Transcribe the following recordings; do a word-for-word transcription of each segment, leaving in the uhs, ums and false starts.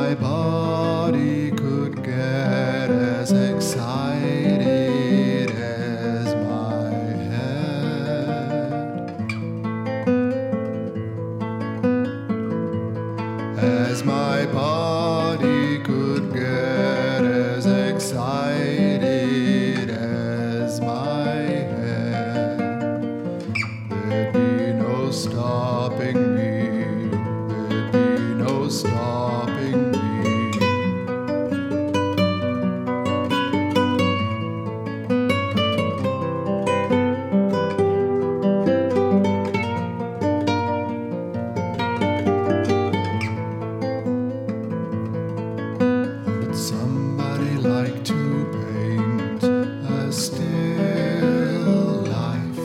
my body could get as excited as my head, as my body could get as excited as my head, there'd be no stopping me. No stopping me. Would somebody like to paint a still life?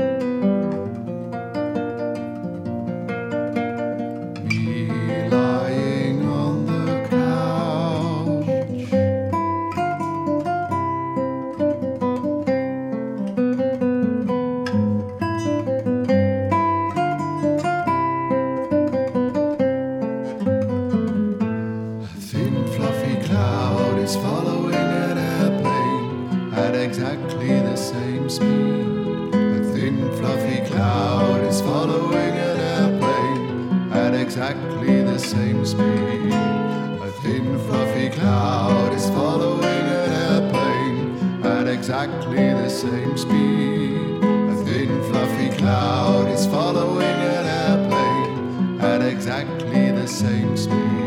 Me lying on the couch, a thin fluffy cloud is following an airplane at exactly the same speed. A thin fluffy cloud is following an airplane at exactly the same speed. A thin fluffy cloud is following an airplane at exactly the same speed. A thin fluffy cloud is following an airplane at exactly the same speed.